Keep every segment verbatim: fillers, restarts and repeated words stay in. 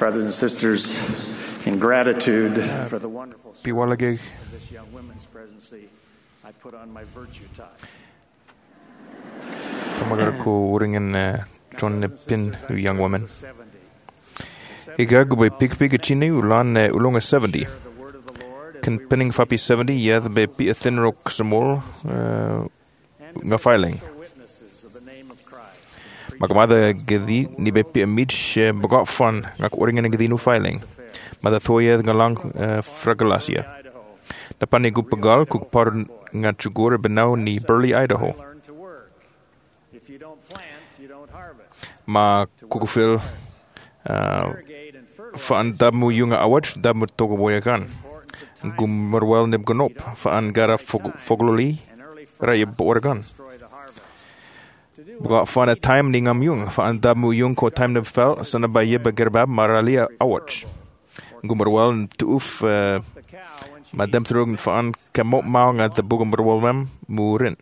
Brothers and sisters, in gratitude for the wonderful Piwalagig. service of this young women's presidency, I put on my virtue tie. Tamagar ko uringen John Pin young woman. Iga go by pig pig chini ulan ulonga seventy. Kan pinning fapi seventy yeth be pi a thin rock small nga filing. Magamada gedi ni be pi a mitch begot fun ngak uringen gedi nu filing. Mada thoye nga lang fragalasia. Da pani gu pagal ku par nga chugore benau ni Burley, Idaho. Ma kukufil faan damu yunga awaj damu togo boyakan. Gummerwel nib gonop faan gara fogloli rayib organ. Buga faan a time ningam yung faan damu yung ko time nib fel sana bayib gerbab maralia awaj. Gummerwel tuuf madam through faan kamop maung at the bugummerwel mem murin.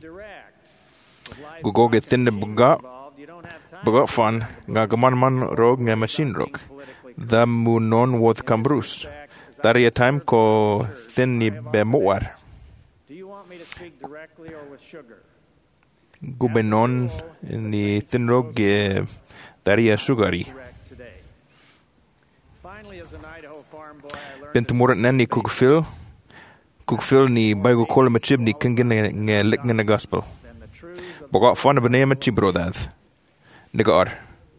Gugoge thin buga Bagot fan nga gaman rog nga machine rog. Da mu non woth cambrus. Dari a time ko thin ni be moar. Gube non ni thin rog dari a sugary. Bentumurat nan ni kukfil. Kukfil ni baigo kola machib ni kingin nga lik nga gospel. Bagot fan bene machibro dad. Negar.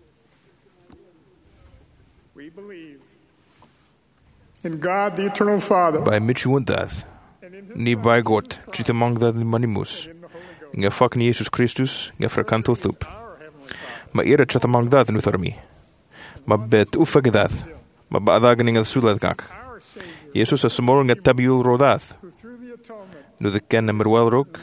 We believe in God, the eternal Father. By Michuundath. Ni by God, Chitamang that Manimus. Nga fuck ni Jesus Christus, nga frakanto thup. Ma era chatamang that nutharmi. Ma bet ufagadath. Ma baadaganing al suladgak. Jesus a small nga tabiul rodath. Nu the ken merwel rok.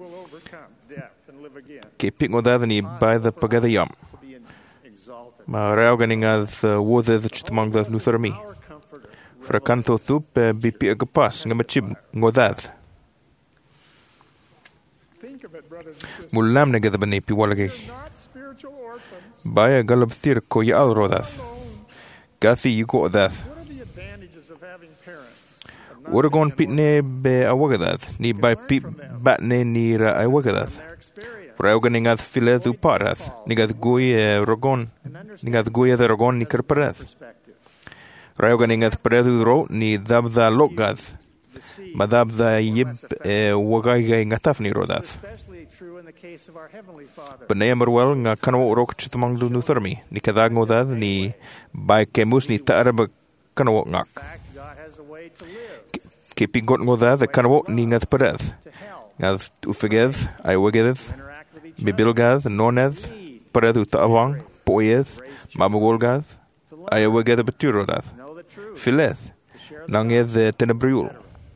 Kipik ngodad ni by the pagada yam. Ma rauganing ad woded chitmang that nutharmi. Frakanto thup bipi agapas nga machib ngodad. Mulam negada bani piwalagi. Baya galab thir ko ya al rodath. Gathi yuko odath. Uragon pitne be awagadath. Ni by pip batne ni ra awagadath. Rauganing ad filet u parath, nigad gui rogon, nigad gui the rogon ni kerparath. Rauganing ad predu ro ni dabda lokgad, madabda yib wagaiga ngataf ni rodath. Beneamerwel nga kanwo rok chitamang du nuthermi, ni kadagngodad ni by kemus ni taarab kanwo ngak. Kepigot ngodad the kanwo ni ngad parath. Ngad ufeged, ay wagedeth. Bibilgath, noneth, paredu ta'awang, poyeth, mamagolgath, ayawageth baturodath, fileth, nangeth tenebriul.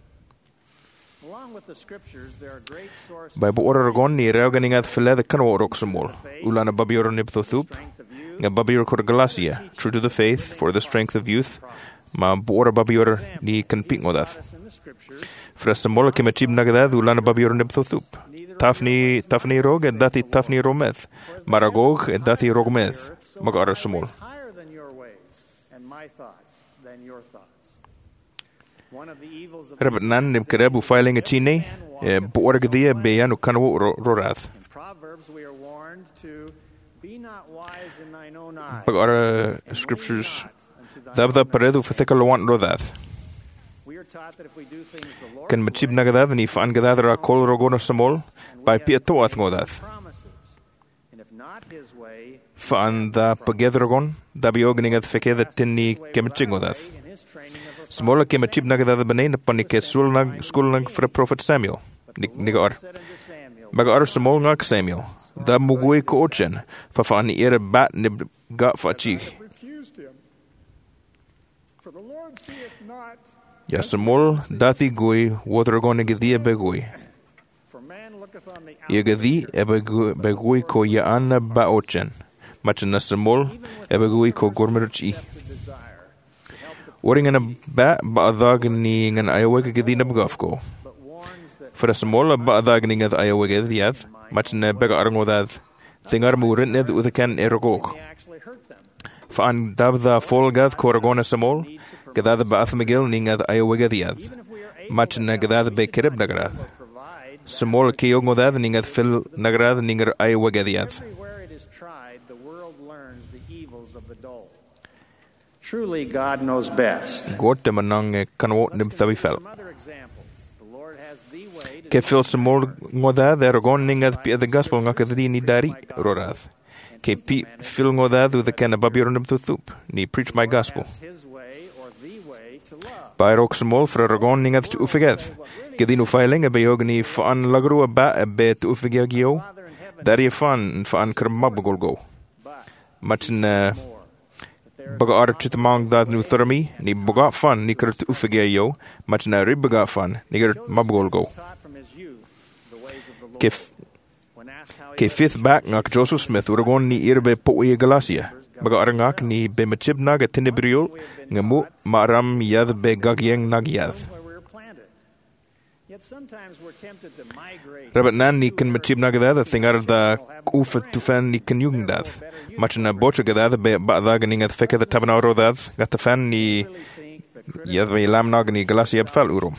By Boragon, ni Rauganingath fileth kanwo roxamol, ulana babior niptothup, nga babior korgalasia, true to the faith, for the strength of youth, ma bora babior ni kanpingodath. Fresamola kimachib nagadad, ulana babior niptothup. Tafni tafni rog et dati tafni rometh. Maragog et dati rogmeth. Magar smol. Rabat nan nim kerebu filing a chine. Borgdia beyanu kanwo rorath. Magar scriptures. Dabda paredu fathekalawant rodath. Kan machib nagadad ni fan gadadra kol rogona samol. By Pieto Athmodath. Fan da Pagedrogon, da biogening at Feke the Tinny Kemichingodath. Smaller Kemachib Nagada the Banana Panike Sulnag, Skulnag for Prophet Samuel. Nigar. Bagar Small Nag Samuel. Da Mugui Kochen, Fafan Era Bat Nib Gat Fachig. Yasamol, Dathi Gui, Watergon Gidia Begui. Yagadi ebegui ko yaana baochen. Machana samol ebegui ko gormerchi. Oring a bat baadag ni an Iowa gadina bgafko. For a small baadagning at Iowa gadiath, machana begarngodad. Thingar murined with a can erogok. Fa'an dabda folgad koragona samol, gadada ba'ath migil ningad ayawagadiad. Machna gadada be kirib nagrad. Samol kiyogmodad ningad fil nagrad ninger ayawagadiad. Everywhere it is tried, the world learns the evils of the dole. Truly, God knows best. Gorte manang kanwo nimthawi fel. Some other examples. The Lord has the way to Ke fil samol ngodad eragon ningad pi the gospel ngakadri ni dari rorad. Ke pi fil ngodad u the kana babiron nimtuthup ni preach my gospel. His way or the way to love. Bairok samol fra eragon ningad tu ufigad. Gedinu failing a beogni fa'an lagru a ba a bet ufigagio. Dari fan fa'an kermabgolgo. Machin baga ar chitmang dad nu thermi ni baga fan ni kert ufigagio. Machin a ribaga fan ni kert mabgolgo. Kif ke fifth back ngak Joseph Smith uragon ni irbe poe Galacia. Baga ar ngak ni be machib naga tinibriol ngamu maram yad be gagyeng nagyad. Rabat nan ni kan machib na gadada thingar da ufa tufan ni kan yung dad. Machin na bocha gadada be ba'da ganingat feka da tabanaro dad. Gata fan ni yad be lam na gani galasi abfal urum.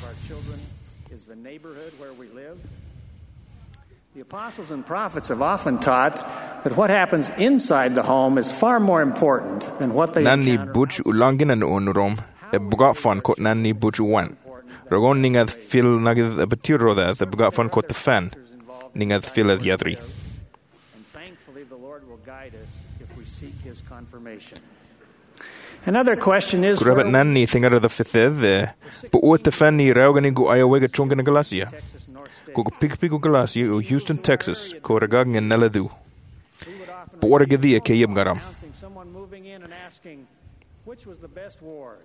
The apostles and prophets have often taught that what happens inside the home is far more important than what they Nan ni encounter. buch ulangin an unurum. E bugat fan kot nan ni buch uwan. Ragon ningad fil nagid a batiro da the bugat fan kot the fan. Ningad fil ad yadri. And thankfully the Lord will guide us if we seek his confirmation. Another question is Kurabat nan ni thingar da fithed the bu uat the fan ni raugani gu ayawega chungan Galacia. Texas North State. Ko Pico Galacia u Houston, Texas, ko ragag ng naladu. Bu oragadia ke yib garam. Announcing someone moving in and asking which was the best ward.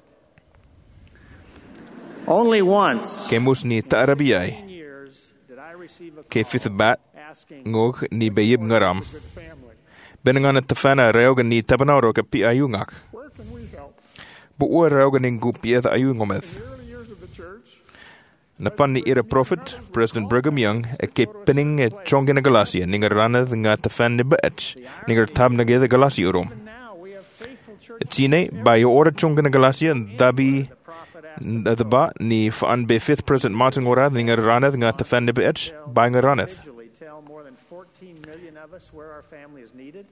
Only once Ke mus ni taarabiyay. in years did I receive a Ke call fifth bat asking ngog ni be yib garam. good family. Benangan at tafana raogan ni tabanaro ka pi ayungak. Where can we help? Bu ua raogan ning gu pi eth ayungometh. In the early years of the church, Napan ni ira prophet, President Brigham Young, e ke pinning e chongin a Galacia, ningar ranad nga tafan ni baech, ningar tab na geda Galacia urum. Now we have faithful church Chine, ba yo ora chongin a Galacia, dabi the ba ni faan be fifth President Martin Gorad, ningar ranad nga tafan ni baech, ba nga ranad. individually tell more than fourteen million of us where our family is needed.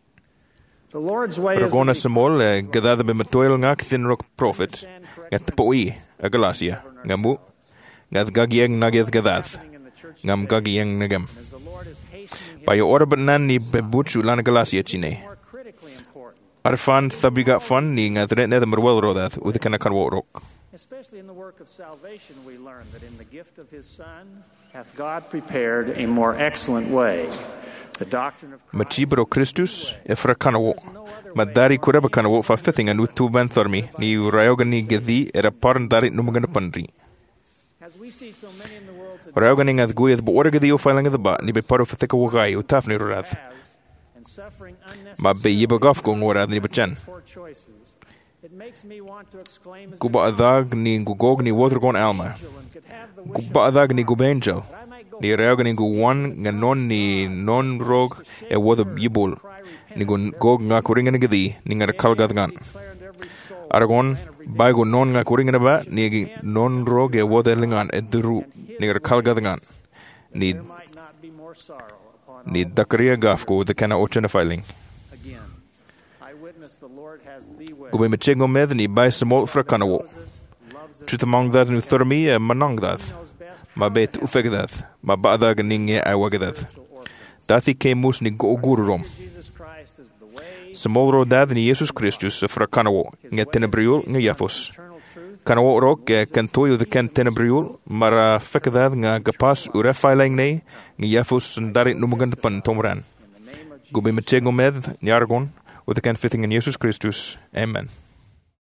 The Lord's way is Ragona to be samol, e gadada be matoil nga kithin rock prophet, nga tapoi a Galacia, nga mu, nga gagieng nagyad gadad, in the church ngam gagieng nagam. as the Lord is hastening Pa yo ora bat nan ni be buchu lana Galacia chine. more critically important, Arfan thabiga fan ni nga dret ne the merwel rodat, u the kana kan wo rock. especially in the work of salvation. We learn that in the gift of his Son hath God prepared a more excellent way. The doctrine of Christ Machibro Christus e fra kanawo. Madari kureba kanawo fa fitting anu tu ban thormi ni rayoga ni gedi era parn dari numagana pandri. as we see so many in the world today Rayoga ni ngad guyed bo orga di o failing the ba ni be paro fatika wagai u tafni rorat. has and suffering Ma be yibagaf go ngorad ni bachan. poor choices. It makes me want to exclaim as Kuba adag ni gugog ni watergon alma. and could have the wish Kuba adag ni gubangel. I might go Ni rayoga ni gu wan nga non ni non rog e wada yibol. Ni gu gog nga kuringa ni gedi ni nga kalgad gan. declare into every soul Aragon, bago non nga kuringa na ba, ni non rog e wada lingan e duru, ni nga kalgad gan. Ni, there might not be more sorrow upon ni dakaria gafko the kana ocha na filing. again. I witness the Lord has the way. Gube me chengo med ni bay samol fra kanawo. Moses loves us, Chutamang dat nu thurmi e manang dat. knows best Ma bet ufeg dat. Ma baadag ninge ay wag dat. Dati ke mus ni go gururom. Jesus Christ is the way, Samol ro dad ni Jesus Christus fra kanawo. Nga tenebriul nga yafos. eternal truth, Kanawo rok e kantoyo de ken tenebriul. Mara fekadad nga gapas ure filing ne. Nga yafos ndari numugan pan tomran. in the name of Jesus. Gube me chengo med ni argon. With the ken fitting in Jesus Christus. Amen.